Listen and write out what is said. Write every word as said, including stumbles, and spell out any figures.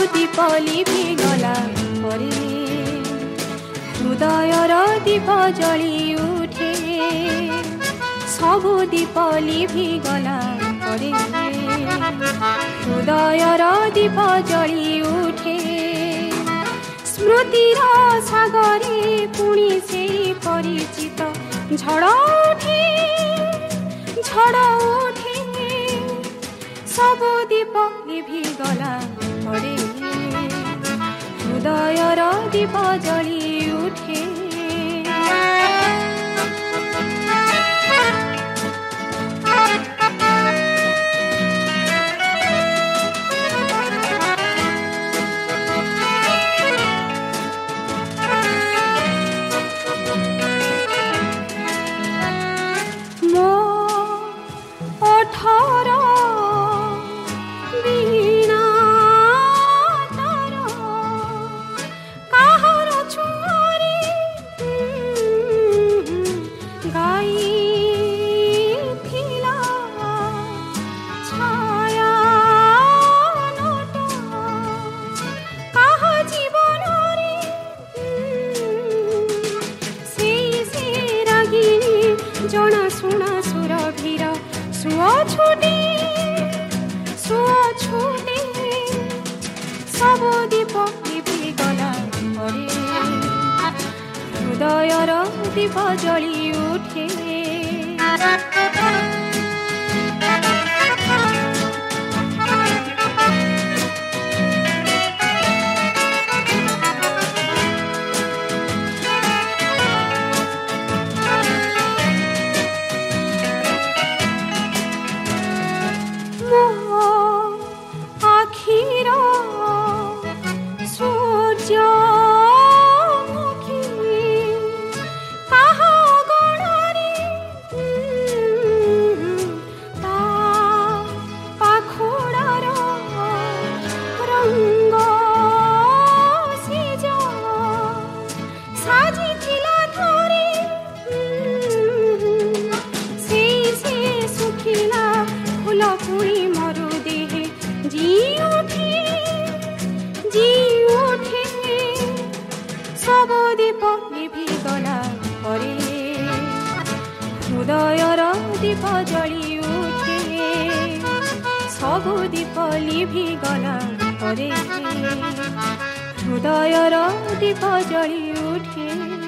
दीप लिभिगला परे हृदयर दीप जली उठे सबु दीप लिभिगला परे हृदयर दीप जली उठे स्मृतिर सागरे पुणी से परिचित झड़ उठे झड़ उठे सबु दीप लिभिगला परे हृदयर दीप जली उठे जना सुना सुरभीर सुआ छुटे सुआ छुटे सब दीप लिभिगला परे हृदयर दीप जली उठे पुणी मरु देहे जी उठे जी उठे सब दीप लिभिगला परे हृदयर दीप जली उठे सब दीप लिभिगला परे हृदयर दीप जली उठे।